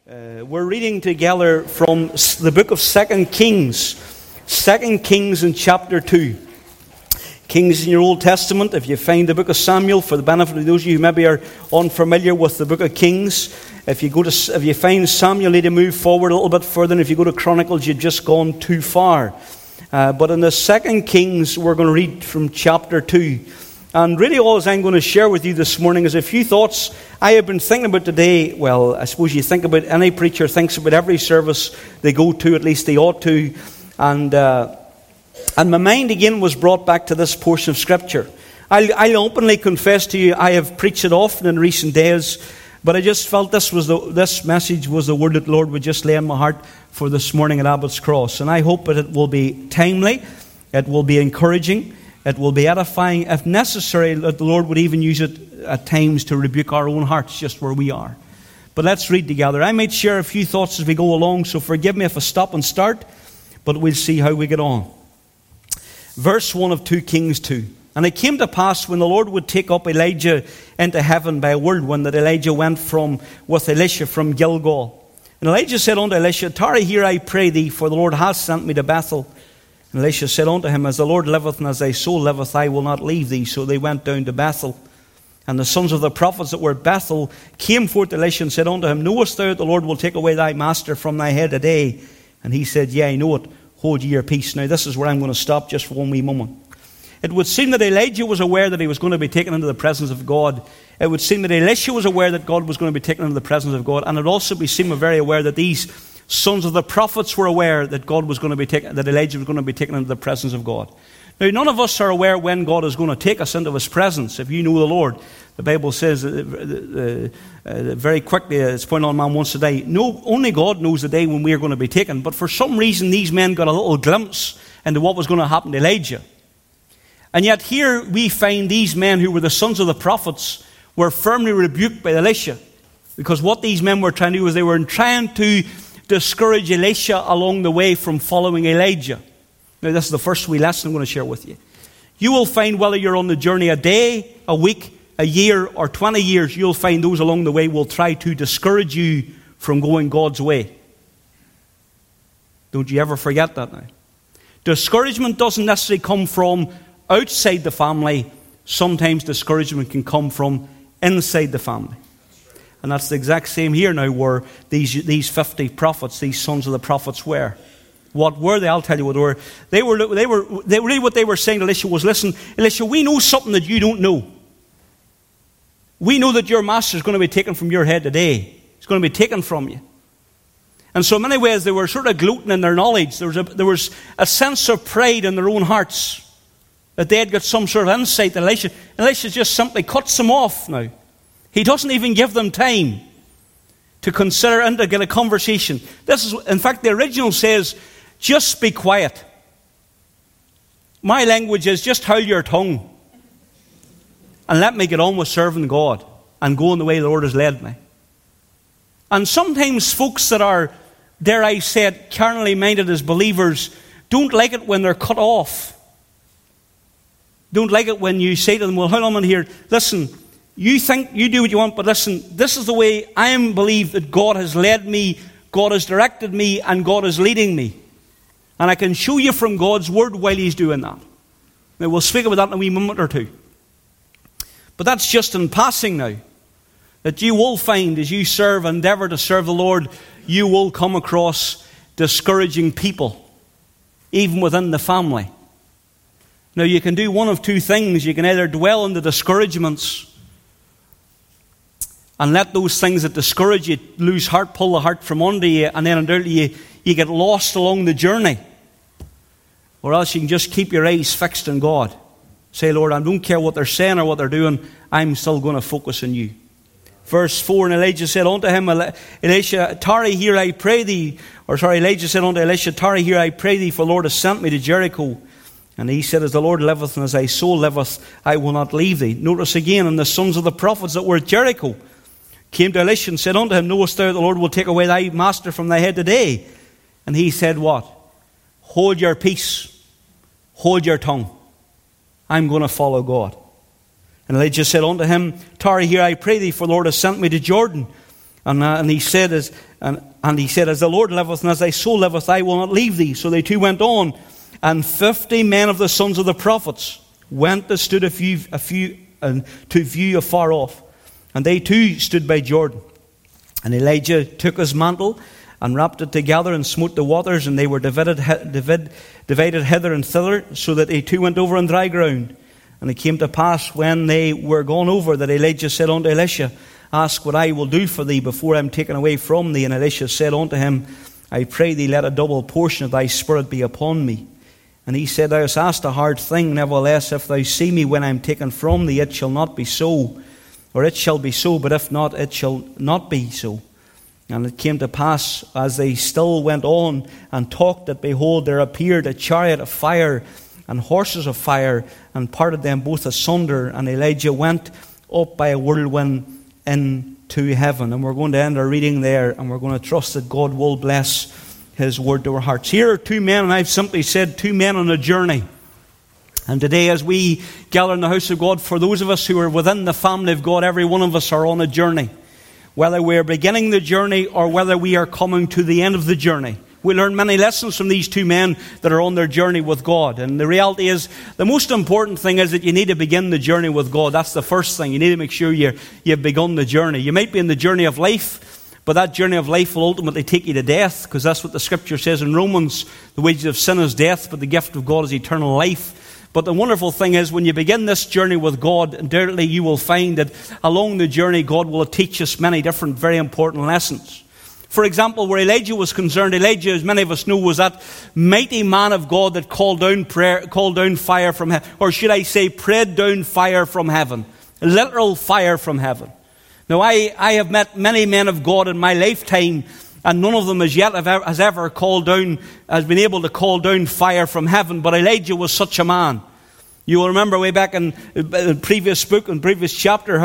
We're reading together from the book of 2 Kings. 2 Kings in chapter 2. Kings in your Old Testament, if you find the book of Samuel, for the benefit of those of you who maybe are unfamiliar with the book of Kings, if you find Samuel, you need to move forward a little bit further, and if you go to Chronicles, you've just gone too far. But in the 2 Kings, we're going to read from chapter 2. And really all I'm going to share with you this morning is a few thoughts I have been thinking about today. Well, I suppose you think about, any preacher thinks about every service they go to, at least they ought to. And my mind again was brought back to this portion of Scripture. I'll openly confess to you, I have preached it often in recent days, but I just felt this message was the word that the Lord would just lay in my heart for this morning at Abbott's Cross. And I hope that it will be timely, it will be encouraging, it will be edifying, if necessary, that the Lord would even use it at times to rebuke our own hearts just where we are. But let's read together. I might share a few thoughts as we go along, so forgive me if I stop and start, but we'll see how we get on. Verse 1 of 2 Kings 2. And it came to pass when the Lord would take up Elijah into heaven by a whirlwind, that Elijah went with Elisha from Gilgal. And Elijah said unto Elisha, Tarry here, I pray thee, for the Lord has sent me to Bethel. And Elisha said unto him, As the Lord liveth and as thy soul liveth, I will not leave thee. So they went down to Bethel. And the sons of the prophets that were at Bethel came forth to Elisha and said unto him, Knowest thou that the Lord will take away thy master from thy head today? And he said, Yea, I know it. Hold ye your peace. Now this is where I'm going to stop just for one wee moment. It would seem that Elijah was aware that he was going to be taken into the presence of God. It would seem that Elisha was aware that God was going to be taken into the presence of God. And it would also seem very aware that these sons of the prophets were aware that God was going to be taken, that Elijah was going to be taken into the presence of God. Now, none of us are aware when God is going to take us into His presence. If you know the Lord, the Bible says very quickly, it's pointed on man once a day. No, only God knows the day when we are going to be taken. But for some reason, these men got a little glimpse into what was going to happen to Elijah. And yet here we find these men who were the sons of the prophets were firmly rebuked by Elisha. Because what these men were trying to do was they were trying to discourage Elisha along the way from following Elijah. Now this is the first wee lesson I'm going to share with you. You will find whether you're on the journey a day, a week, a year or 20 years, you'll find those along the way will try to discourage you from going God's way. Don't you ever forget that now. Discouragement doesn't necessarily come from outside the family. Sometimes discouragement can come from inside the family. And that's the exact same here now where these 50 prophets, these sons of the prophets were. What were they? I'll tell you what they were. Really what they were saying to Elisha was, listen, Elisha, we know something that you don't know. We know that your master is going to be taken from your head today. It's going to be taken from you. And so in many ways they were sort of gloating in their knowledge. There was a sense of pride in their own hearts that they had got some sort of insight. Elisha just simply cuts them off now. He doesn't even give them time to consider and to get a conversation. In fact, the original says, just be quiet. My language is just hold your tongue and let me get on with serving God and go in the way the Lord has led me. And sometimes folks that are, dare I say it, carnally minded as believers don't like it when they're cut off. Don't like it when you say to them, well, hold on here, listen, you think you do what you want, but listen, this is the way I believe that God has led me, God has directed me, and God is leading me. And I can show you from God's Word while He's doing that. Now, we'll speak about that in a wee moment or two. But that's just in passing now. That you will find as you endeavour to serve the Lord, you will come across discouraging people, even within the family. Now, you can do one of two things. You can either dwell in the discouragements and let those things that discourage you lose heart, pull the heart from under you, and then undoubtedly you get lost along the journey. Or else you can just keep your eyes fixed on God. Say, Lord, I don't care what they're saying or what they're doing, I'm still going to focus on you. Verse 4, and Elijah said unto him, Elisha, tarry here, I pray thee. Elijah said unto Elisha, tarry here, I pray thee, for the Lord has sent me to Jericho. And he said, As the Lord liveth and as thy soul liveth, I will not leave thee. Notice again, and the sons of the prophets that were at Jericho came to Elisha and said unto him, Knowest thou the Lord will take away thy master from thy head today? And he said, What? Hold your peace. Hold your tongue. I'm going to follow God. And Elijah said unto him, Tarry here, I pray thee, for the Lord has sent me to Jordan. And he said, And he said, as the Lord liveth and as thy soul liveth, I will not leave thee. So they two went on, and 50 men of the sons of the prophets went and stood to view afar off. And they too stood by Jordan. And Elijah took his mantle and wrapped it together and smote the waters, and they were divided hither and thither, so that they too went over on dry ground. And it came to pass, when they were gone over, that Elijah said unto Elisha, ask what I will do for thee before I am taken away from thee. And Elisha said unto him, I pray thee, let a double portion of thy spirit be upon me. And he said, thou hast asked a hard thing. Nevertheless, if thou see me when I am taken from thee, it shall not be so. Or it shall be so, but if not, it shall not be so. And it came to pass, as they still went on and talked, that behold, there appeared a chariot of fire and horses of fire, and parted them both asunder. And Elijah went up by a whirlwind into heaven. And we're going to end our reading there, and we're going to trust that God will bless His word to our hearts. Here are two men, and I've simply said two men on a journey. And today, as we gather in the house of God, for those of us who are within the family of God, every one of us are on a journey. Whether we're beginning the journey or whether we are coming to the end of the journey. We learn many lessons from these two men that are on their journey with God. And the reality is, the most important thing is that you need to begin the journey with God. That's the first thing. You need to make sure you've begun the journey. You might be in the journey of life, but that journey of life will ultimately take you to death, because that's what the Scripture says in Romans. The wages of sin is death, but the gift of God is eternal life. But the wonderful thing is, when you begin this journey with God, undoubtedly you will find that along the journey, God will teach us many different, very important lessons. For example, where Elijah was concerned, Elijah, as many of us know, was that mighty man of God that called down fire from heaven. Or should I say, prayed down fire from heaven. Literal fire from heaven. Now, I have met many men of God in my lifetime, and none of them as yet has been able to call down fire from heaven. But Elijah was such a man. You will remember way back in the previous book and previous chapter,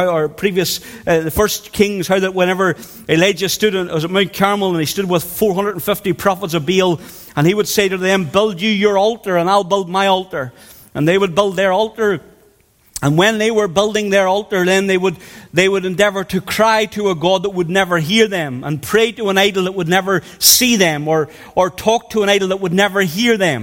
the first Kings, how that whenever Elijah stood at Mount Carmel, and he stood with 450 prophets of Baal, and he would say to them, build you your altar and I'll build my altar. And they would build their altar. And when they were building their altar, then they would endeavor to cry to a God that would never hear them, and pray to an idol that would never see them, or talk to an idol that would never hear them.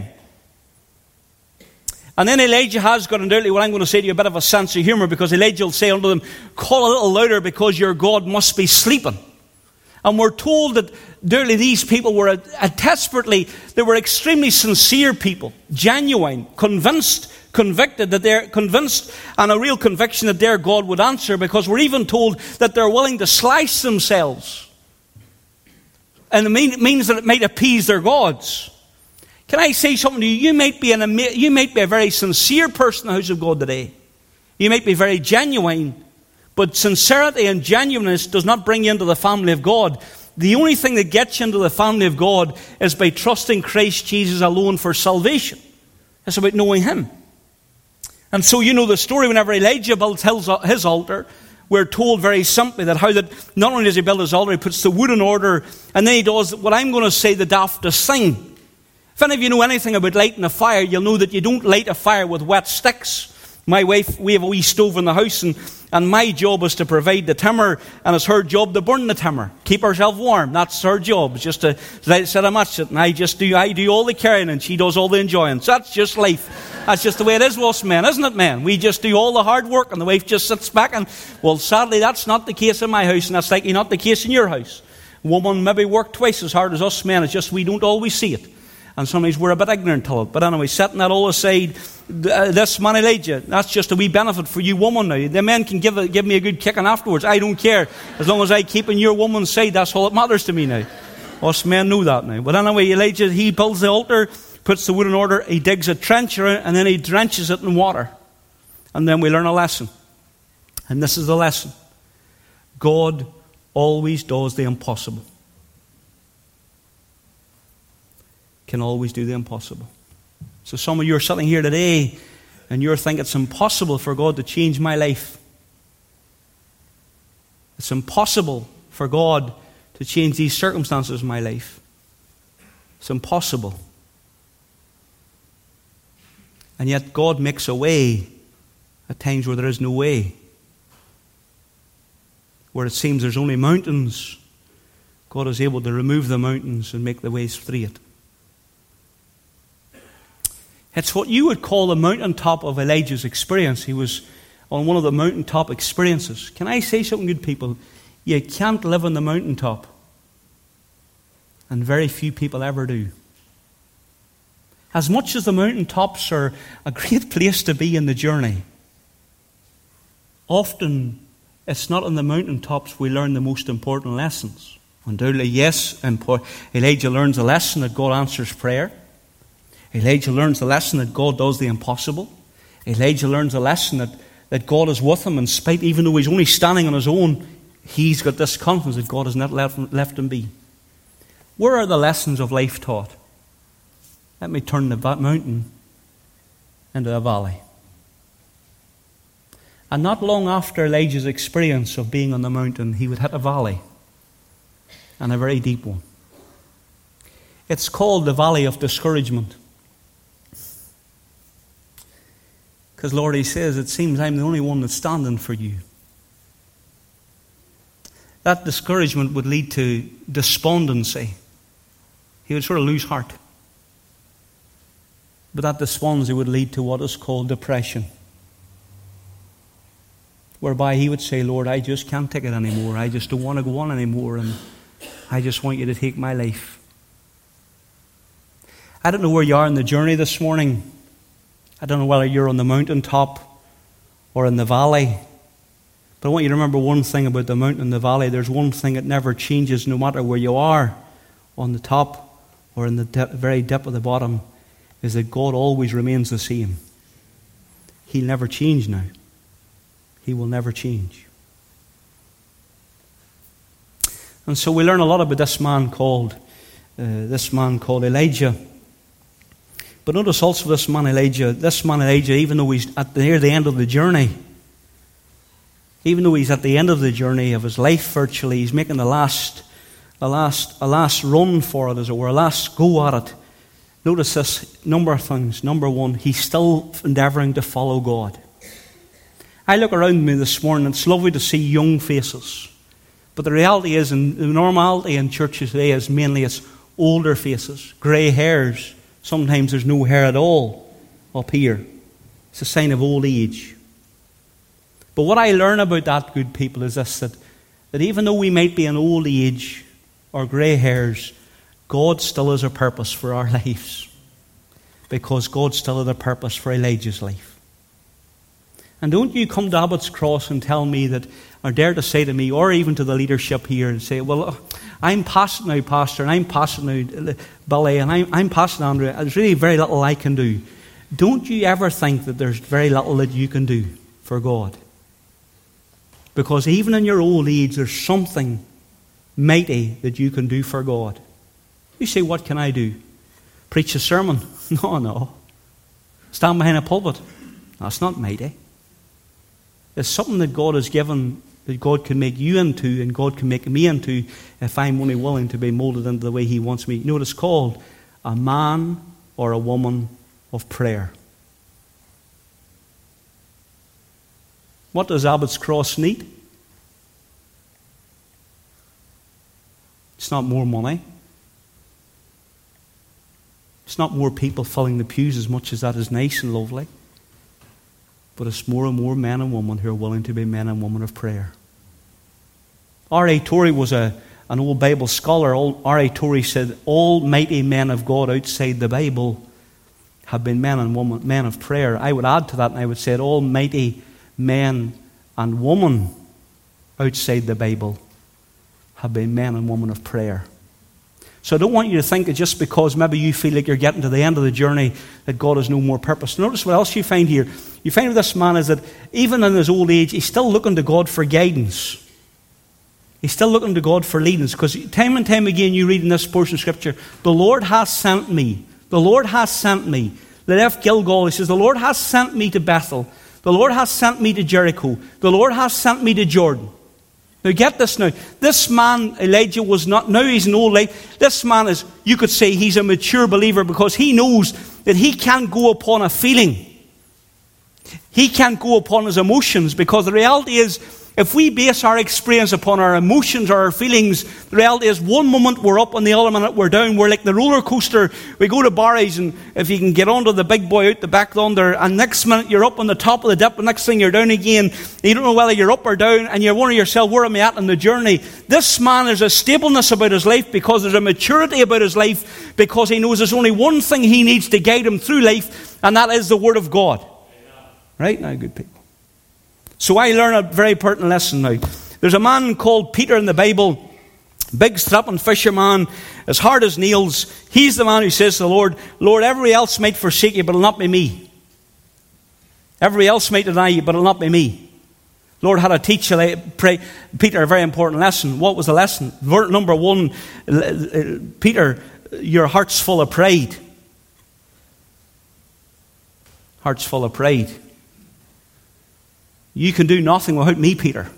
And then Elijah has got, undoubtedly, what I'm going to say to you, a bit of a sense of humor, because Elijah will say unto them, call a little louder, because your God must be sleeping. And we're told that undoubtedly these people were they were extremely sincere people, genuine, convicted, that they're convinced, and a real conviction that their God would answer, because we're even told that they're willing to slice themselves. And it means that it might appease their gods. Can I say something to you? You might be a very sincere person in the house of God today. You might be very genuine, but sincerity and genuineness does not bring you into the family of God. The only thing that gets you into the family of God is by trusting Christ Jesus alone for salvation. It's about knowing Him. And so you know the story. Whenever Elijah builds his altar, we're told very simply that not only does he build his altar, he puts the wood in order, and then he does what I'm going to say the daftest thing. If any of you know anything about lighting a fire, you'll know that you don't light a fire with wet sticks. My wife, we have a wee stove in the house, and my job is to provide the timber, and it's her job to burn the timber, keep herself warm. That's her job. It's just to set a match it, and I do all the carrying, and she does all the enjoying. So that's just life. That's just the way it is with us men, isn't it, men? We just do all the hard work, and the wife just sits back. And well, sadly, that's not the case in my house, and that's likely not the case in your house. Women maybe work twice as hard as us men. It's just we don't always see it. And sometimes we're a bit ignorant to it. But anyway, setting that all aside, this man Elijah, that's just a wee benefit for you women now. The men can give me a good kicking afterwards. I don't care. As long as I keep on your woman's side, that's all that matters to me now. Us men know that now. But anyway, Elijah, he builds the altar, puts the wood in order, he digs a trench around, and then he drenches it in water. And then we learn a lesson. And this is the lesson. God always does the impossible. Can always do the impossible. So some of you are sitting here today and you're thinking it's impossible for God to change my life. It's impossible for God to change these circumstances in my life. It's impossible. And yet God makes a way at times where there is no way. Where it seems there's only mountains, God is able to remove the mountains and make the way straight. It's what you would call the mountaintop of Elijah's experience. He was on one of the mountaintop experiences. Can I say something, good people? You can't live on the mountaintop. And very few people ever do. As much as the mountaintops are a great place to be in the journey, often it's not on the mountaintops we learn the most important lessons. Undoubtedly, yes, Elijah learns a lesson that God answers prayer. Elijah learns the lesson that God does the impossible. Elijah learns a lesson that God is with him in spite, even though he's only standing on his own, he's got this confidence that God has not left him be. Where are the lessons of life taught? Let me turn the mountain into a valley. And not long after Elijah's experience of being on the mountain, he would hit a valley, and a very deep one. It's called the Valley of Discouragement. Because, Lord, he says, it seems I'm the only one that's standing for you. That discouragement would lead to despondency. He would sort of lose heart. But that despondency would lead to what is called depression. Whereby he would say, Lord, I just can't take it anymore. I just don't want to go on anymore. And I just want you to take my life. I don't know where you are in the journey this morning. I don't know whether you're on the mountaintop or in the valley. But I want you to remember one thing about the mountain and the valley. There's one thing that never changes no matter where you are, on the top or in the very depth of the bottom, is that God always remains the same. He'll never change now. He will never change. And so we learn a lot about this man called Elijah. But notice also this man Elijah, even though he's near the end of the journey, even though he's at the end of the journey of his life virtually, he's making a last run for it, as it were, a last go at it. Notice this number of things. Number one, he's still endeavouring to follow God. I look around me this morning, it's lovely to see young faces. But the reality is, and the normality in churches today is mainly it's older faces, grey hairs. Sometimes there's no hair at all up here. It's a sign of old age. But what I learn about that, good people, is this, that even though we might be in old age or grey hairs, God still has a purpose for our lives. Because God still had a purpose for Elijah's life. And don't you come to Abbott's Cross and tell me that, or dare to say to me, or even to the leadership here, and say, well, I'm past now, Pastor, and I'm past now, Billy, and I'm past now, Andrew. There's really very little I can do. Don't you ever think that there's very little that you can do for God. Because even in your old age, there's something mighty that you can do for God. You say, what can I do? Preach a sermon? No. Stand behind a pulpit? That's not mighty. It's something that God has given, that God can make you into, and God can make me into, if I'm only willing to be molded into the way He wants me. You know what it's called? A man or a woman of prayer. What does Abbott's Cross need? It's not more money. It's not more people filling the pews, as much as that is nice and lovely. But it's more and more men and women who are willing to be men and women of prayer. R.A. Torrey was an old Bible scholar. R.A. Torrey said, all mighty men of God outside the Bible have been men and women, men of prayer. I would add to that, and I would say, all mighty men and women outside the Bible have been men and women of prayer. So I don't want you to think that just because maybe you feel like you're getting to the end of the journey that God has no more purpose. Notice what else you find here. You find with this man is that even in his old age, he's still looking to God for guidance. He's still looking to God for leadings. Because time and time again you read in this portion of Scripture, the Lord has sent me. The Lord has sent me. They left Gilgal. He says, the Lord has sent me to Bethel. The Lord has sent me to Jericho. The Lord has sent me to Jordan. Now get this now. This man, Elijah, was not, now he's an old life. This man is, you could say he's a mature believer because he knows that he can't go upon a feeling. He can't go upon his emotions because the reality is If we base our experience upon our emotions or our feelings, the reality is one moment we're up and the other minute we're down. We're like the roller coaster. We go to Barry's, and if you can get onto the big boy out the back yonder, and next minute you're up on the top of the dip, and next thing you're down again. You don't know whether you're up or down, and you're wondering yourself, where am I at in the journey? This man has a stableness about his life because there's a maturity about his life, because he knows there's only one thing he needs to guide him through life, and that is the Word of God. Right now, good people. So I learn a very pertinent lesson now. There's a man called Peter in the Bible, big strapping fisherman, as hard as nails. He's the man who says to the Lord, Lord, everybody else might forsake you, but it'll not be me. Everybody else might deny you, but it'll not be me. Lord had to teach Peter a very important lesson. What was the lesson? Number one, Peter, your heart's full of pride. Heart's full of pride. You can do nothing without me, Peter.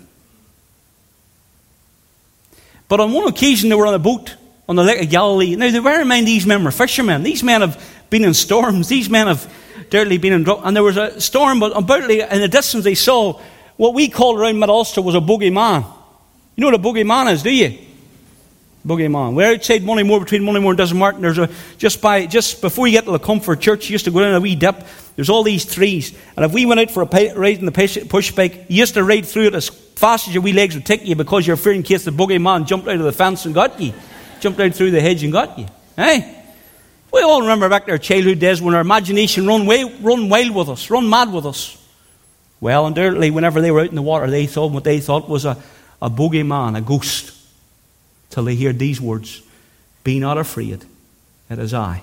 But on one occasion they were on a boat on the Lake of Galilee. Now, bear in mind, these men were fishermen. These men have been in storms. These men have doubtlessly been in drought. And there was a storm, but undoubtedly in the distance they saw what we call around Mid-Ulster was a boogeyman. You know what a boogeyman is, do you? Boogeyman. We're outside Moneymore, between Moneymore and Desmartin. There's just before you get to the Comfort Church, you used to go down a wee dip. There's all these trees. And if we went out for a ride in the push bike, you used to ride through it as fast as your wee legs would take you, because you're fearing in case the boogeyman jumped out of the fence and got you. Jumped out through the hedge and got you. Eh? We all remember back to our childhood days when our imagination run wild with us, run mad with us. Well, undoubtedly, whenever they were out in the water, they thought what they thought was a boogeyman, a ghost. Till they heard these words, be not afraid, it is I.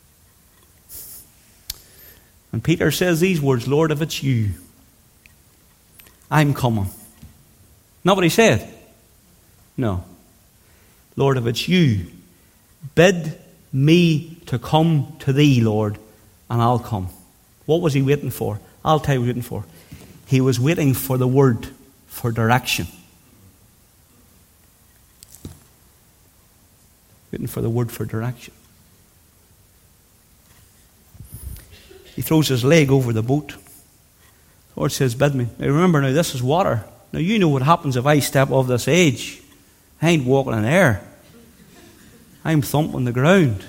And Peter says these words, Lord, if it's you, I'm coming. Not what he said. No. Lord, if it's you, bid me to come to thee, Lord, and I'll come. What was he waiting for? I'll tell you what he was waiting for. He was waiting for the word, for direction. Waiting for the word for direction. He throws his leg over the boat. The Lord says, bid me. Now remember, now this is water. Now you know what happens if I step off this edge. I ain't walking in air. I'm thumping the ground.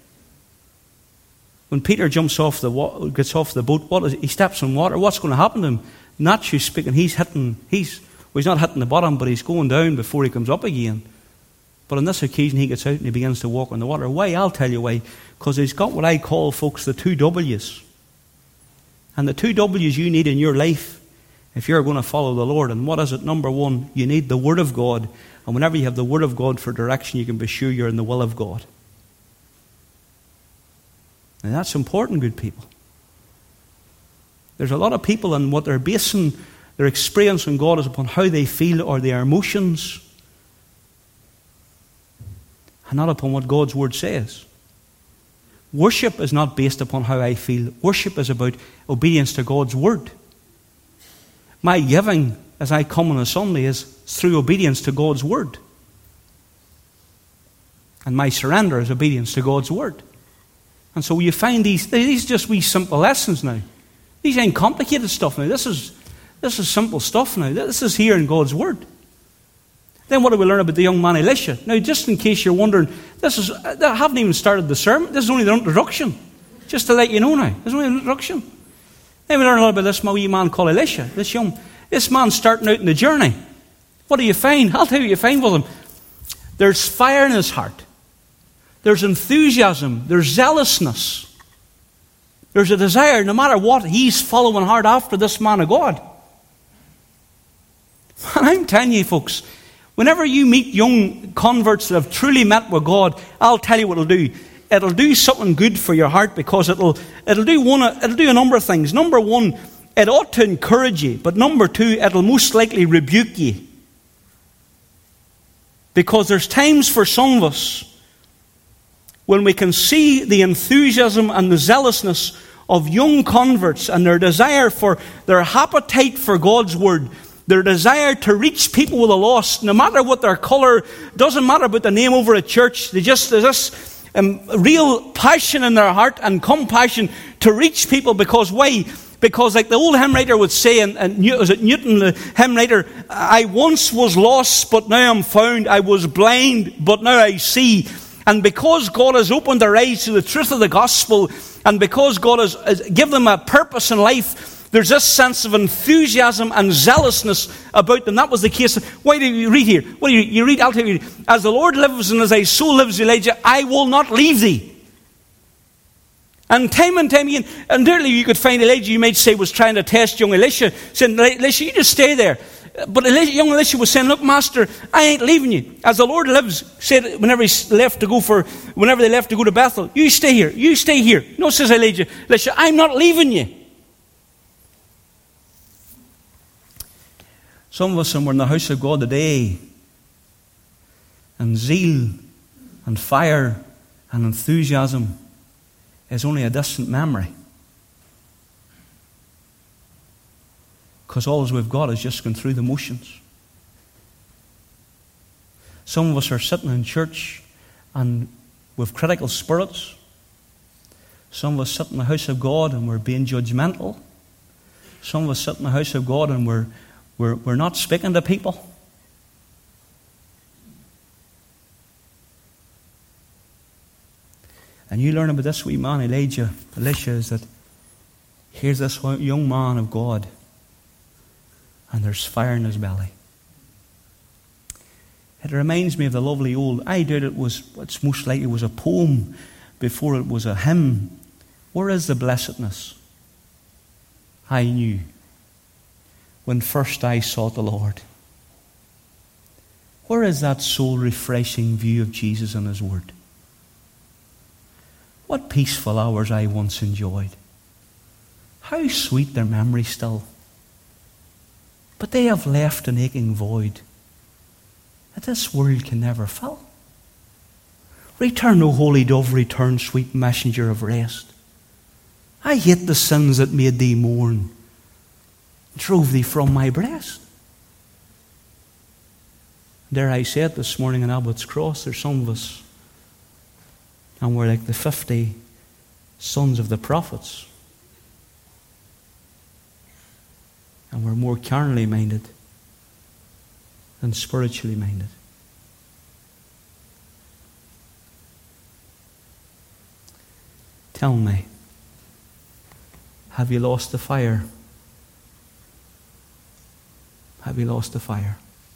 When Peter gets off the boat, he steps in water. What's going to happen to him? Naturally speaking, he's not hitting the bottom, but he's going down before he comes up again. But on this occasion, he gets out and he begins to walk on the water. Why? I'll tell you why. Because he's got what I call, folks, the 2 W's. And the 2 W's you need in your life if you're going to follow the Lord. And what is it? Number one, you need the Word of God. And whenever you have the Word of God for direction, you can be sure you're in the will of God. And that's important, good people. There's a lot of people, and what they're basing their experience in God is upon how they feel or their emotions, and not upon what God's Word says. Worship is not based upon how I feel. Worship is about obedience to God's Word. My giving as I come on a Sunday is through obedience to God's Word. And my surrender is obedience to God's Word. And so you find these just wee simple lessons now. These ain't complicated stuff now. This is simple stuff now. This is here in God's Word. Then what do we learn about the young man Elisha? Now, just in case you're wondering, I haven't even started the sermon. This is only the introduction. Just to let you know now. This is only the introduction. Then we learn a lot about this wee man called Elisha. This man starting out in the journey. What do you find? I'll tell you what you find with him. There's fire in his heart. There's enthusiasm. There's zealousness. There's a desire, no matter what, he's following hard after this man of God. And I'm telling you, folks, whenever you meet young converts that have truly met with God, I'll tell you what it'll do. It'll do something good for your heart, because it'll do a number of things. Number one, it ought to encourage you. But number two, it'll most likely rebuke you. Because there's times for some of us when we can see the enthusiasm and the zealousness of young converts and their desire for, their appetite for God's Word, their desire to reach people with the lost, no matter what their colour, doesn't matter about the name over a church, there's this real passion in their heart and compassion to reach people, because why? Because like the old hymn writer would say, and was it Newton, the hymn writer, I once was lost, but now I'm found. I was blind, but now I see. And because God has opened their eyes to the truth of the gospel, and because God has given them a purpose in life, there's this sense of enthusiasm and zealousness about them. That was the case. Why do you read here? Well, you read, I'll tell you, as the Lord lives and as thy soul lives, Elijah, I will not leave thee. And time again, and literally you could find Elijah, you might say, was trying to test young Elisha, saying, Elisha, you just stay there. But young Elisha was saying, look, Master, I ain't leaving you. As the Lord lives, said whenever they left to go to Bethel, you stay here, you stay here. No, says Elijah, Elisha, I'm not leaving you. Some of us are in the house of God today, and zeal and fire and enthusiasm is only a distant memory. Because all we've got is just going through the motions. Some of us are sitting in church and with critical spirits. Some of us sit in the house of God and we're being judgmental. Some of us sit in the house of God and we're not speaking to people. And you learn about this wee man, Elisha, is that here's this young man of God, and there's fire in his belly. It reminds me of the lovely old, I doubt it's most likely it was a poem before it was a hymn. Where is the blessedness I knew when first I sought the Lord? Where is that soul-refreshing view of Jesus and His Word? What peaceful hours I once enjoyed. How sweet their memory still. But they have left an aching void that this world can never fill. Return, O Holy Dove, return, sweet messenger of rest. I hate the sins that made thee mourn, drove thee from my breast. Dare I say it this morning in Abbott's Cross, there's some of us, and we're like the 50 sons of the prophets. And we're more carnally minded than spiritually minded. Tell me, have you lost the fire? Have you lost the fire?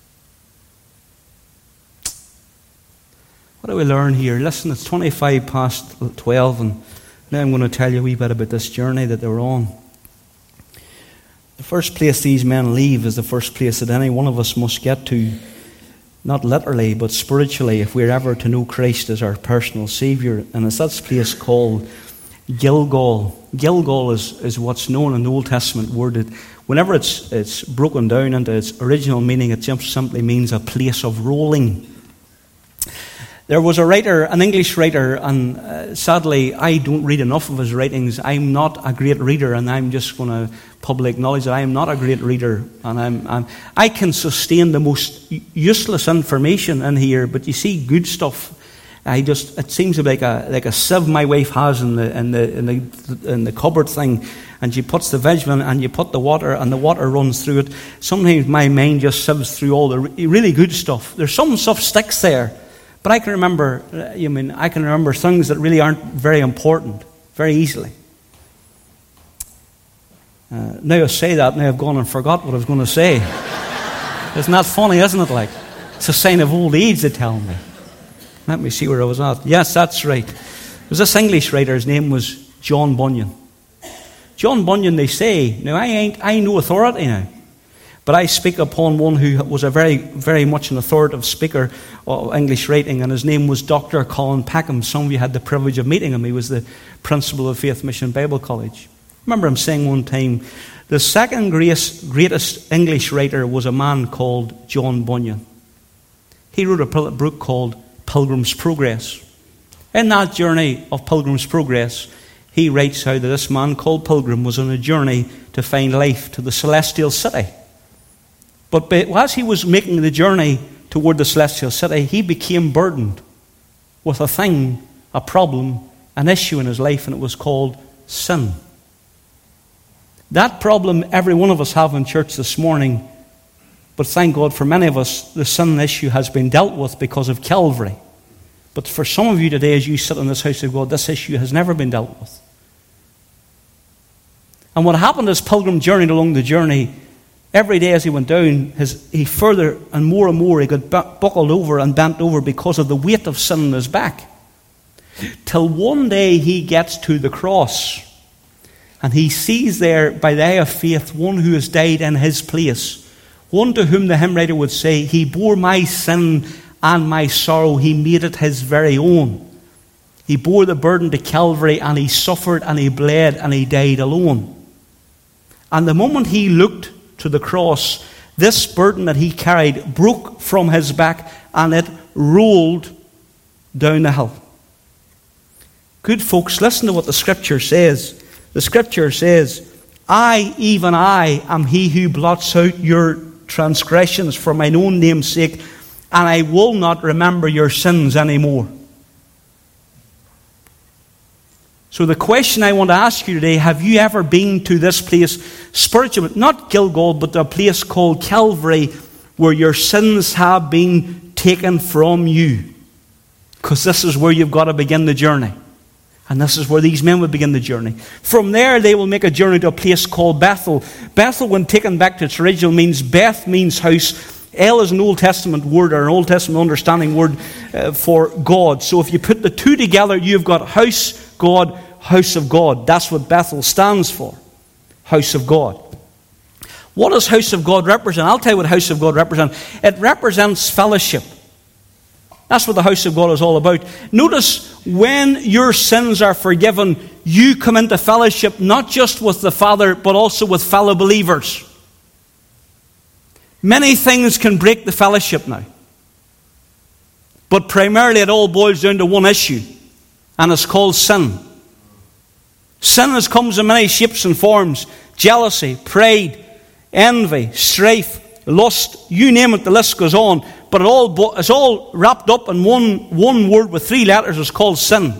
What do we learn here? Listen, it's 25 past 12, and now I'm going to tell you a wee bit about this journey that they were on. The first place these men leave is the first place that any one of us must get to, not literally, but spiritually, if we're ever to know Christ as our personal Saviour. And it's that place called Gilgal. Gilgal is what's known in the Old Testament word. Whenever it's broken down into its original meaning, it just simply means a place of rolling. There was a writer, an English writer, and sadly I don't read enough of his writings. I'm not a great reader, and I'm just going to publicly acknowledge that I am not a great reader, and I can sustain the most useless information in here, but you see good stuff. It seems like a sieve my wife has in the cupboard thing, and she puts the vegetable in, and you put the water, and the water runs through it. Sometimes my mind just sieves through all the really good stuff. There's some stuff sticks there. But I can remember things that really aren't very important very easily. Now I say that, now I've gone and forgot what I was going to say. Isn't that funny, isn't it? Like, it's a sign of old age, they tell me. Let me see where I was at. Yes, that's right. There's this English writer, his name was John Bunyan. John Bunyan, they say, now I ain't no authority now, but I speak upon one who was a very, very much an authoritative speaker of English writing, and his name was Dr. Colin Peckham. Some of you had the privilege of meeting him. He was the principal of Faith Mission Bible College. I remember him saying one time, the second greatest English writer was a man called John Bunyan. He wrote a book called Pilgrim's Progress. In that journey of Pilgrim's Progress, he writes how that this man called Pilgrim was on a journey to find life to the celestial city. But as he was making the journey toward the celestial city, he became burdened with a thing, a problem, an issue in his life, and it was called sin. That problem every one of us have in church this morning, but thank God for many of us, the sin issue has been dealt with because of Calvary. But for some of you today, as you sit in this house of God, this issue has never been dealt with. And what happened as Pilgrim journeyed along the journey, every day as he went down, he further and more, he got buckled over and bent over because of the weight of sin on his back. Till one day he gets to the cross, and he sees there, by the eye of faith, one who has died in his place. One to whom the hymn writer would say, he bore my sin and my sorrow, he made it his very own. He bore the burden to Calvary, and he suffered, and he bled, and he died alone. And the moment he looked to the cross, this burden that he carried broke from his back, and it rolled down the hill. Good folks, listen to what the Scripture says. The Scripture says, I, even I, am he who blots out your transgressions for mine own name's sake, and I will not remember your sins anymore. So the question I want to ask you today, have you ever been to this place, spiritual, not Gilgal, but a place called Calvary, where your sins have been taken from you? Because this is where you've got to begin the journey. And this is where these men will begin the journey. From there, they will make a journey to a place called Bethel. Bethel, when taken back to its original, means Beth means house. El is an Old Testament word, or an Old Testament understanding word for God. So if you put the two together, you've got house, God, house of God. That's what Bethel stands for. House of God. What does house of God represent? I'll tell you what house of God represents. It represents fellowship. That's what the house of God is all about. Notice, when your sins are forgiven, you come into fellowship not just with the Father, but also with fellow believers. Many things can break the fellowship now. But primarily it all boils down to one issue, and it's called sin. Sin comes in many shapes and forms. Jealousy, pride, envy, strife, lust, you name it, the list goes on. But it's all wrapped up in one word with 3 letters. It's called sin.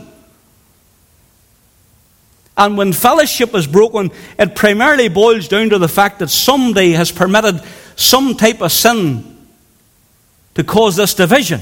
And when fellowship is broken, it primarily boils down to the fact that somebody has permitted some type of sin to cause this division.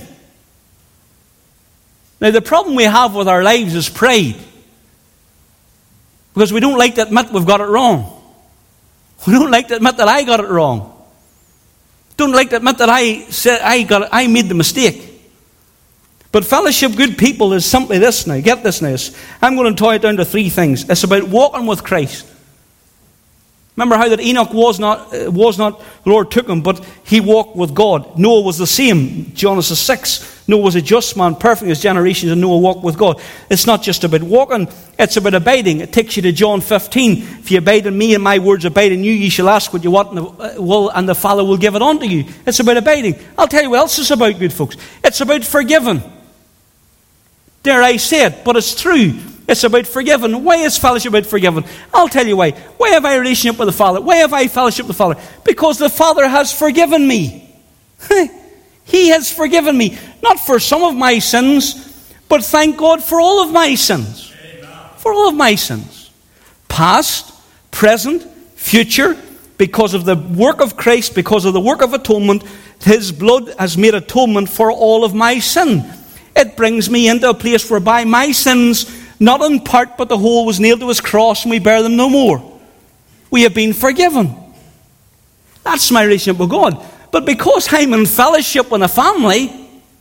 Now, the problem we have with our lives is pride. Because we don't like to admit we've got it wrong. We don't like to admit that I got it wrong. Don't like to admit that I made the mistake. But fellowship, good people, is simply this now. Get this now. I'm going to tie it down to 3 things. It's about walking with Christ. Remember how that Enoch was not, the Lord took him, but he walked with God. Noah was the same. Genesis 6. Noah was a just man, perfect in his generations, and Noah walked with God. It's not just about walking, it's about abiding. It takes you to John 15. If you abide in me and my words abide in you, ye shall ask what you want, and the Father will give it unto you. It's about abiding. I'll tell you what else it's about, good folks. It's about forgiving. Dare I say it, but it's true. It's about forgiving. Why is fellowship about forgiving? I'll tell you why. Why have I a relationship with the Father? Why have I fellowship with the Father? Because the Father has forgiven me. He has forgiven me. Not for some of my sins, but thank God for all of my sins. Amen. For all of my sins. Past, present, future, because of the work of Christ, because of the work of atonement, His blood has made atonement for all of my sin. It brings me into a place whereby my sins, not in part but the whole, was nailed to His cross, and we bear them no more. We have been forgiven. That's my relationship with God. But because I'm in fellowship with a family,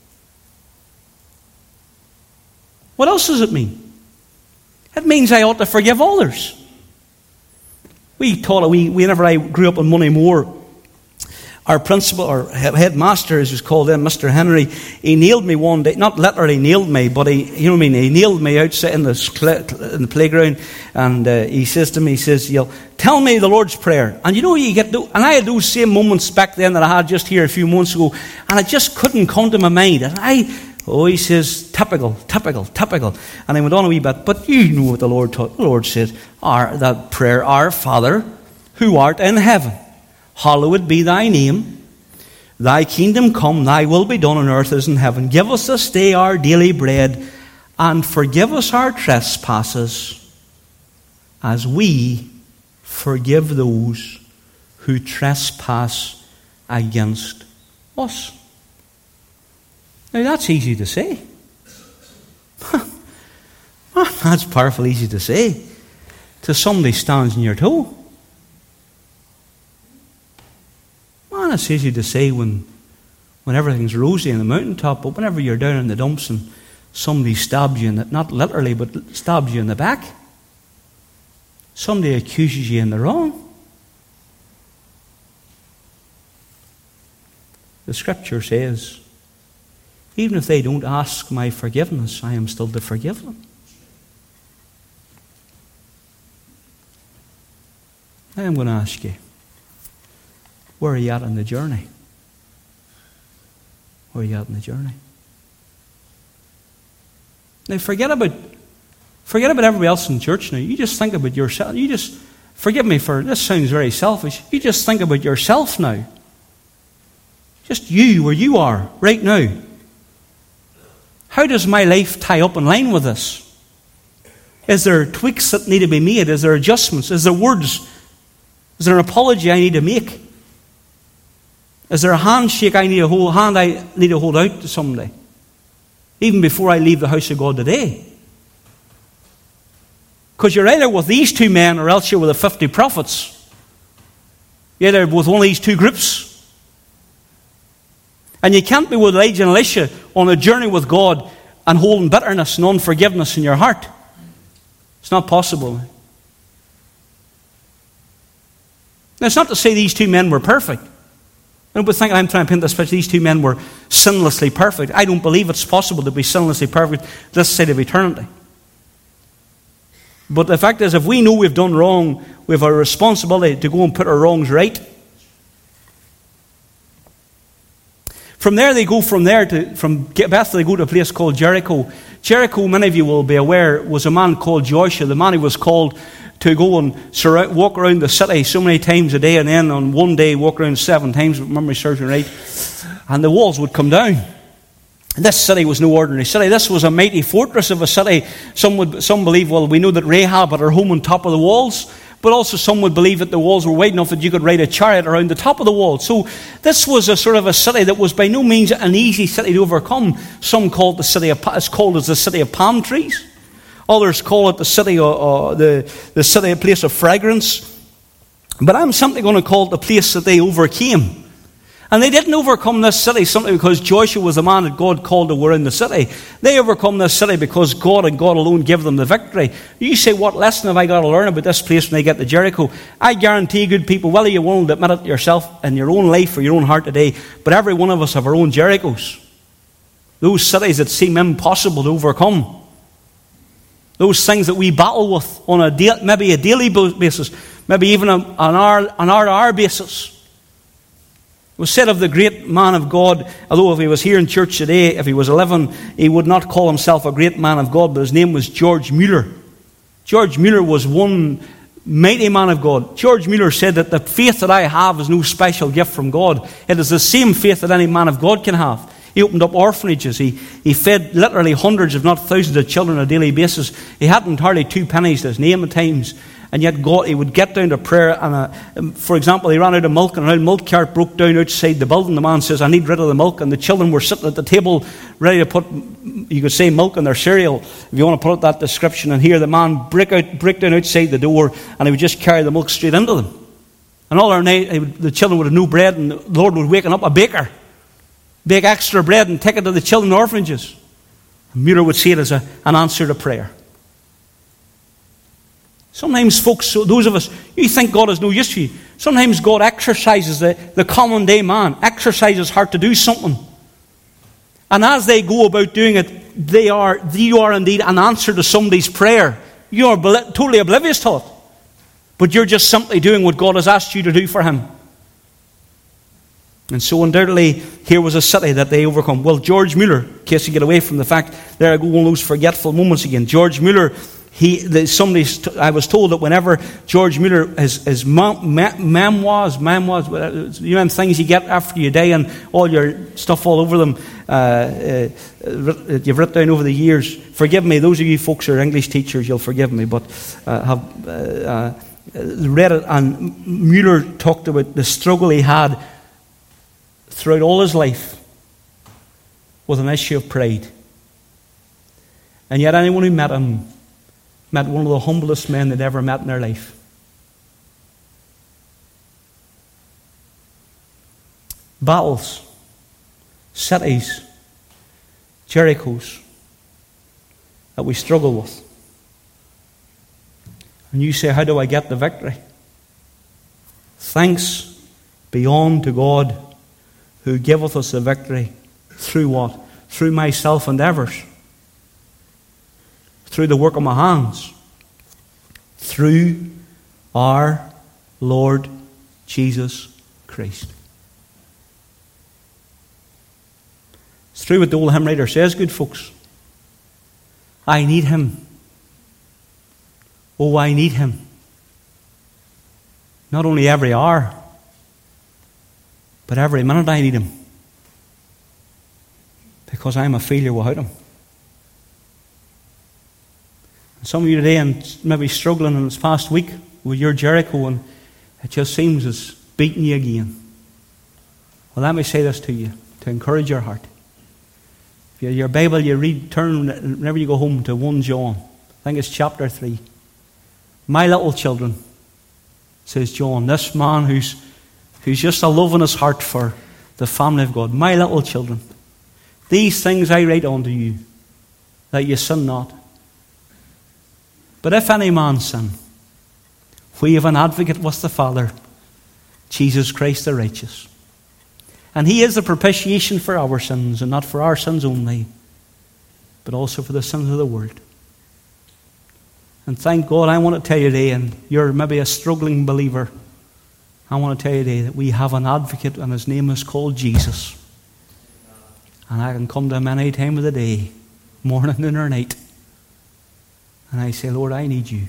what else does it mean? It means I ought to forgive others. Whenever I grew up in Moneymore, our principal, or headmaster, as he was called then, Mr. Henry, he nailed me one day. Not literally nailed me, but he nailed me outside in the playground. And he says to me, "You'll tell me the Lord's Prayer." And you get and I had those same moments back then that I had just here a few months ago, and I just couldn't come to my mind. And he says, typical. And I went on a wee bit, but you know what the Lord taught. The Lord says, that prayer, Our Father, who art in heaven, hallowed be thy name. Thy kingdom come, thy will be done on earth as in heaven. Give us this day our daily bread, and forgive us our trespasses, as we forgive those who trespass against us. Now that's easy to say. That's powerful easy to say to somebody stands on your toe. Man, it's easy to say when everything's rosy in the mountaintop, but whenever you're down in the dumps and somebody stabs you in the, not literally, but stabs you in the back, somebody accuses you in the wrong. The Scripture says, even if they don't ask my forgiveness, I am still to forgive them. Now I'm going to ask you, where are you at in the journey? Where are you at in the journey? Now forget about everybody else in church now. You just think about yourself. You just, forgive me for, this sounds very selfish. You just think about yourself now. Just you, where you are, right now. How does my life tie up in line with this? Is there tweaks that need to be made? Is there adjustments? Is there words? Is there an apology I need to make? Is there a handshake I need to hold out to somebody? Even before I leave the house of God today. Because you're either with these two men or else you're with the 50 prophets. You're either with one of these two groups. And you can't be with Elijah and Elisha on a journey with God and holding bitterness and unforgiveness in your heart. It's not possible. Now, it's not to say these two men were perfect. I don't think I'm trying to paint this picture. These two men were sinlessly perfect. I don't believe it's possible to be sinlessly perfect this side of eternity. But the fact is, if we know we've done wrong, we have a responsibility to go and put our wrongs right. From there, from Bethel, they go to a place called Jericho. Jericho, many of you will be aware, was a man called Joshua. The man who was called to go and walk around the city so many times a day, and then on one day walk around 7 times, if memory serves me right, and the walls would come down. And this city was no ordinary city. This was a mighty fortress of a city. Some believe, well, we know that Rahab had her home on top of the walls, but also some would believe that the walls were wide enough that you could ride a chariot around the top of the wall. So this was a sort of a city that was by no means an easy city to overcome. Some call it it's called as the city of palm trees. Others call it the city, the city, a place of fragrance. But I'm simply going to call it the place that they overcame. And they didn't overcome this city simply because Joshua was the man that God called to war in the city. They overcome this city because God and God alone gave them the victory. You say, what lesson have I got to learn about this place when I get to Jericho? I guarantee, good people, whether you won't admit it yourself in your own life or your own heart today, but every one of us have our own Jerichos. Those cities that seem impossible to overcome. Those things that we battle with on maybe a daily basis, maybe even on our basis. It was said of the great man of God, although if he was here in church today, if he was 11, he would not call himself a great man of God, but his name was George Mueller. George Mueller was one mighty man of God. George Mueller said that the faith that I have is no special gift from God. It is the same faith that any man of God can have. He opened up orphanages. He fed literally hundreds, if not thousands, of children on a daily basis. He hadn't hardly 2 pennies to his name at times. And yet he would get down to prayer. And for example, he ran out of milk, and an milk cart broke down outside the building. The man says, I need rid of the milk. And the children were sitting at the table ready to put, you could say, milk in their cereal, if you want to put that description. And here the man break down outside the door, and he would just carry the milk straight into them. And all our night, the children would have no bread, and the Lord was waking up a baker. Bake extra bread and take it to the children orphanages. And Mueller would see it as an answer to prayer. Sometimes folks, those of us, you think God has no use for you. Sometimes God exercises the common day man, exercises his heart to do something. And as they go about doing it, you are indeed an answer to somebody's prayer. You are totally oblivious to it. But you're just simply doing what God has asked you to do for him. And so undoubtedly, here was a city that they overcome. Well, George Mueller, in case you get away from the fact, there I go on those forgetful moments again. George Mueller, I was told that whenever George Mueller, his memoirs, you know, things you get after you die and all your stuff all over them, you've written down over the years. Forgive me, those of you folks who are English teachers, you'll forgive me, but read it, and Mueller talked about the struggle he had throughout all his life with an issue of pride. And yet anyone who met him met one of the humblest men they'd ever met in their life. Battles, cities, Jerichos that we struggle with. And you say, how do I get the victory? Thanks be unto God who giveth us the victory through what? Through my self-endeavours. Through the work of my hands. Through our Lord Jesus Christ. It's true what the old hymn writer says, good folks. I need Him. Oh, I need Him. Not only every hour, but every minute I need Him. Because I'm a failure without Him. And some of you today and maybe struggling in this past week with your Jericho, and it just seems it's beating you again. Well, let me say this to you to encourage your heart. If you have your Bible, you read, turn whenever you go home to 1 John. I think it's chapter 3. My little children, says John, this man who's just a love in his heart for the family of God. My little children, these things I write unto you, that ye sin not. But if any man sin, we have an advocate with the Father, Jesus Christ the righteous. And He is the propitiation for our sins, and not for our sins only, but also for the sins of the world. And thank God, I want to tell you today, and you're maybe a struggling believer, I want to tell you today that we have an advocate, and His name is called Jesus. And I can come to Him any time of the day, morning, noon or night. And I say, Lord, I need you.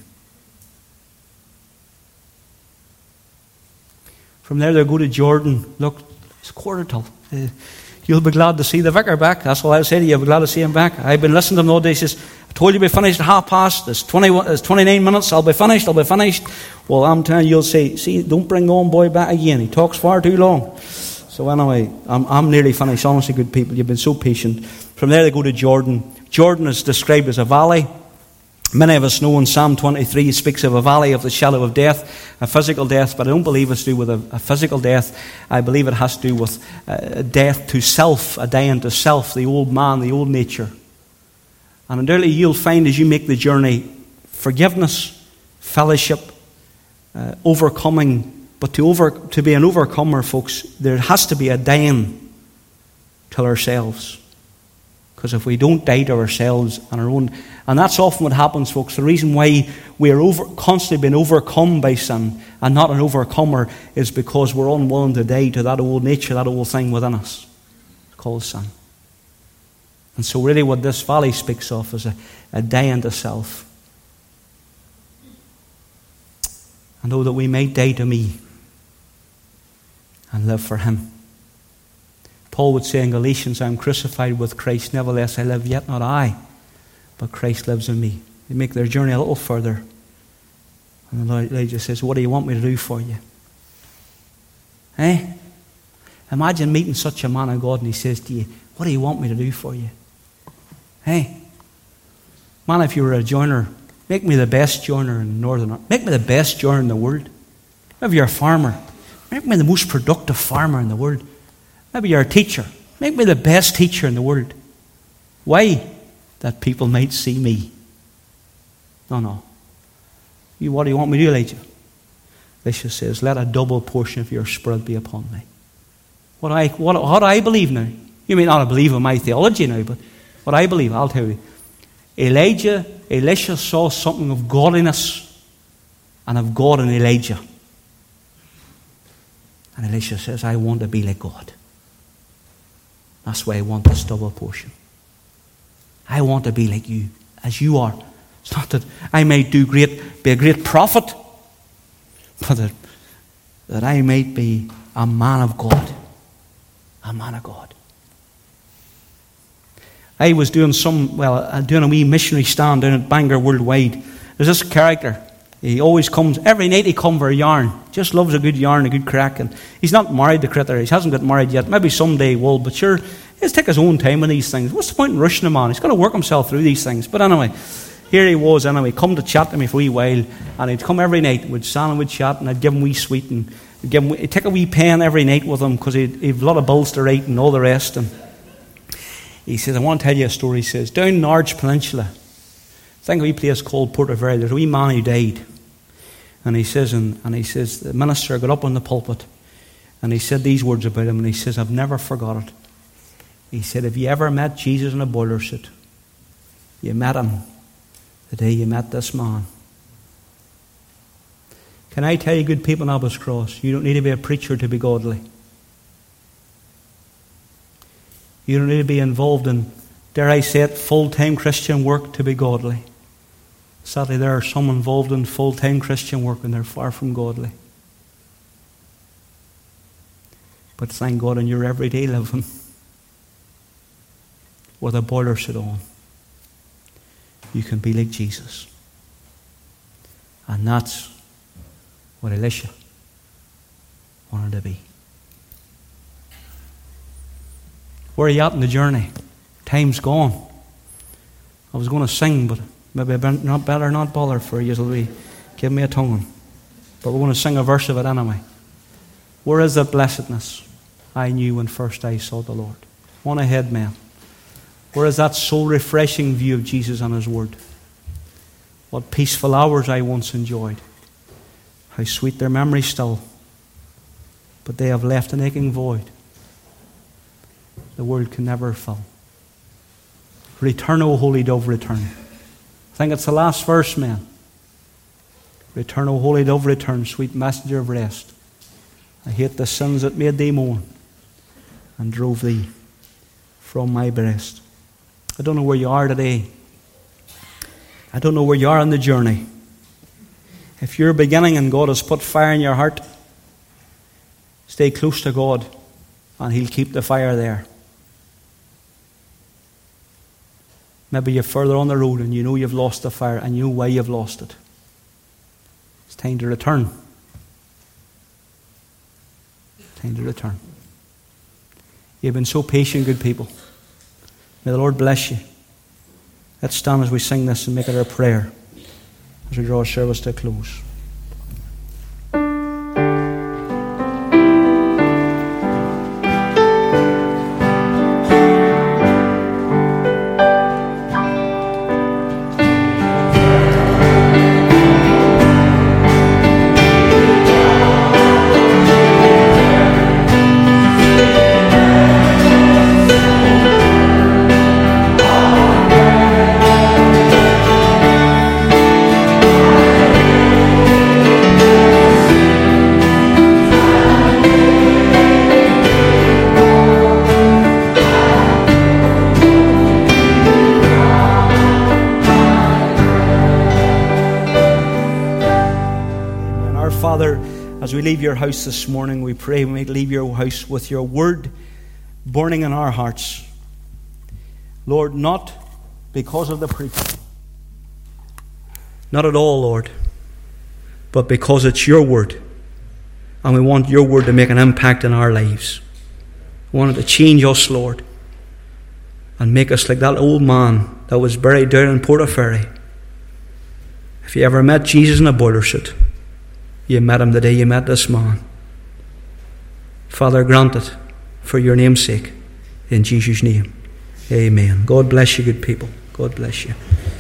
From there they'll go to Jordan. Look, it's 11:45. You'll be glad to see the vicar back. That's all I'll say to you. You'll be glad to see him back. I've been listening to him all day. He says, I told you to be finished at 30:30. There's 29 minutes. I'll be finished. Well, I'm telling you, you'll say, see, don't bring on boy back again. He talks far too long. So anyway, I'm nearly finished. Honestly, good people, you've been so patient. From there they go to Jordan. Jordan is described as a valley. Many of us know in Psalm 23 it speaks of a valley of the shadow of death, a physical death, but I don't believe it's to do with a physical death. I believe it has to do with death to self, a dying to self, the old man, the old nature. And undoubtedly you'll find as you make the journey forgiveness, fellowship, overcoming. But to be an overcomer, folks, there has to be a dying to ourselves. Because if we don't die to ourselves and our own, and that's often what happens, folks. The reason why we are constantly being overcome by sin and not an overcomer is because we're unwilling to die to that old nature, that old thing within us. It's called sin. And so really what this valley speaks of is a dying to self. And oh, that we may die to me and live for Him. Paul would say in Galatians, I am crucified with Christ, nevertheless I live, yet not I, but Christ lives in me. They make their journey a little further. And Elijah says, what do you want me to do for you? Imagine meeting such a man of God and he says to you, what do you want me to do for you? Man, if you were a joiner, make me the best joiner in Northern Ireland. Make me the best joiner in the world. If you're a farmer, make me the most productive farmer in the world. Maybe you're a teacher. Make me the best teacher in the world. Why? That people might see me. No. What do you want me to do, Elijah? Elisha says, let a double portion of your spirit be upon me. What do I believe now? You may not believe in my theology now, but what I believe, I'll tell you. Elisha saw something of godliness and of God in Elijah. And Elisha says, I want to be like God. That's why I want this double portion. I want to be like you, as you are. It's not that I might be a great prophet, but that I might be a man of God. A man of God. I was doing a wee missionary stand down at Bangor Worldwide. There's this character. He always comes, every night he comes for a yarn. Just loves a good yarn, a good crack. And he's not married, the critter. He hasn't got married yet. Maybe someday he will. But sure, he'll take his own time on these things. What's the point in rushing him on? He's got to work himself through these things. But anyway, here he was anyway, come to chat to me for a wee while. And he'd come every night. We'd stand and we'd chat. And I'd give him wee sweet. And he'd take a wee pen every night with him because he'd a lot of bills to write and all the rest. And he says, I want to tell you a story. He says, down in the Arch Peninsula, I think a wee place called Portaferry, there's a wee man who died. And he says, the minister got up on the pulpit and he said these words about him, and he says, I've never forgot it. He said, have you ever met Jesus in a boiler suit? You met him the day you met this man. Can I tell you, good people in Abbot's Cross, you don't need to be a preacher to be godly. You don't need to be involved in, dare I say it, full-time Christian work to be godly. Sadly, there are some involved in full-time Christian work and they're far from godly. But thank God in your everyday living, with a boiler suit on, you can be like Jesus. And that's what Elisha wanted to be. Where are you at in the journey? Time's gone. I was going to sing, but maybe better not bother for you. It'll be, give me a tongue. But we're going to sing a verse of it anyway. Where is that blessedness I knew when first I saw the Lord? On ahead, man. Where is that soul-refreshing view of Jesus and His Word? What peaceful hours I once enjoyed. How sweet their memory still. But they have left an aching void the world can never fill. Return, O Holy Dove, return. I think it's the last verse, man. Return, O Holy Dove, return, sweet messenger of rest. I hate the sins that made thee moan and drove thee from my breast. I don't know where you are today. I don't know where you are on the journey. If you're beginning and God has put fire in your heart, stay close to God and He'll keep the fire there. Maybe you're further on the road and you know you've lost the fire and you know why you've lost it. It's time to return. Time to return. You've been so patient, good people. May the Lord bless you. Let's stand as we sing this and make it our prayer as we draw our service to a close. As we leave your house this morning, we pray we might leave your house with your word burning in our hearts. Lord, not because of the preacher. Not at all, Lord. But because it's your word. And we want your word to make an impact in our lives. We want it to change us, Lord. And make us like that old man that was buried down in Portaferry. If you ever met Jesus in a boiler suit, you met him the day you met this man. Father, grant it for your name's sake. In Jesus' name. Amen. God bless you, good people. God bless you.